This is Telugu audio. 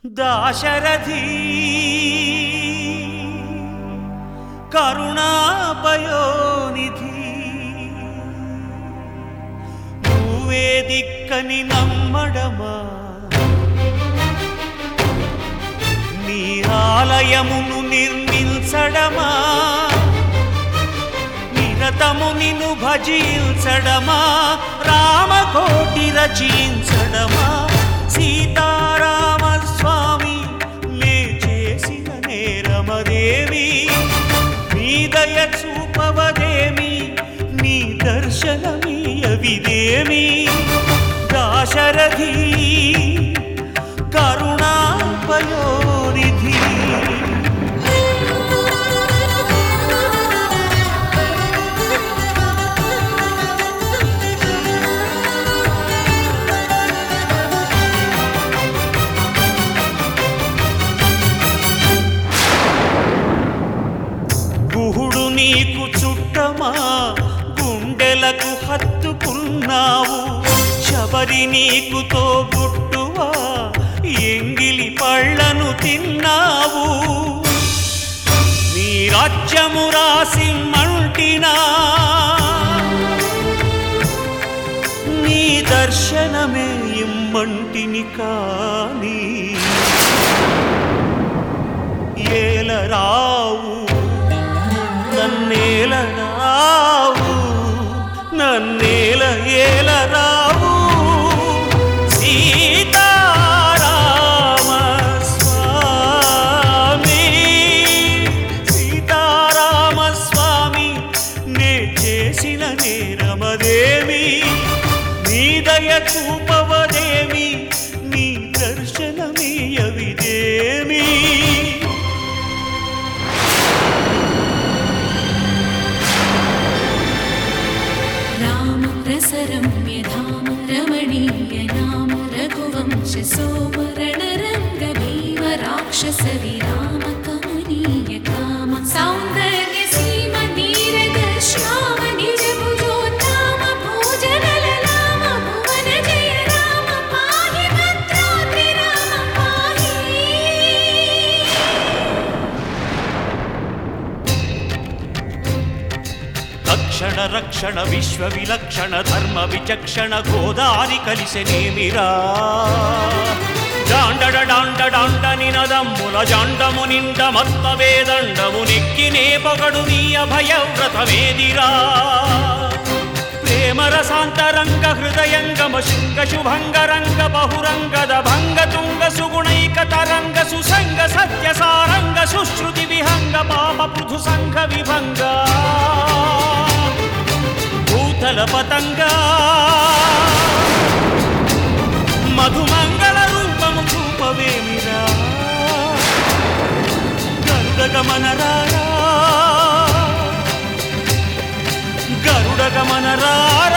దాశరథి కరుణాపయోనిధి నువ్వే దిక్కని నమ్మడమా నీ ఆలయమును నిర్మించడమా నిరతము నిన్ను భజించడమా రామకోటి రచించడమా సీతారామ స్వామి నే చేసిన నేరమదేవి నీ దయ చూపవదేమి నీ దర్శనమీయవిదేమి దాశరథి కరుణాపయోనిధి గుహుడు నీకు చుట్టమా గుండెలకు హత్తుకున్నావు శబరి నీకు తోబుట్టువా ఎంగిలి పళ్ళను తిన్నావు నీ రాజ్యము రాసి మంటినా నీ దర్శనమే ఇమ్మంటిని కాని ఏలరావు నన్నేలరావు నన్నేల ఏలరావు సీతారామ స్వామి సీతారామ స్వామి నే చేసిన నేరమదేమి నీ దయ చూపవదేమి నీ దర్శనమీయవిదేమి रम्यधाम रमणीय नाम रघुवंश सोमरण रंग भीम राक्षस विराम कमनीय काम सौंदर्य सीम नीरद श्याम निज भुजोत्तम भोजन ललाम भुवन जय राम पाहि भद्राद्रि राम पाहि రక్షణ రక్షణ విశ్వ విలక్షణ ధర్మ విచక్షణ గోదారి కలిసెనేమిరా జాండడ డాండ డాండ నినదమ్ముల జాండము నిండ మత్త వేదండము నెక్కినే పొగడు నీ అభయవ్రతమేదిరా ప్రేమ రసాంతరంగ హృదయంగమ శృంగ శుభంగరంగ బహురంగద భంగ తుంగ సుగుణైక తరంగ సుసంగ సత్య సారంగ సుశ్రుతి విహంగ పాప పృథు సంఘ విభంగ భూతల పతంగా మధుమంగళ రూపము చూపవేమిరా గరుడగమనరారా గరుడగమనరారా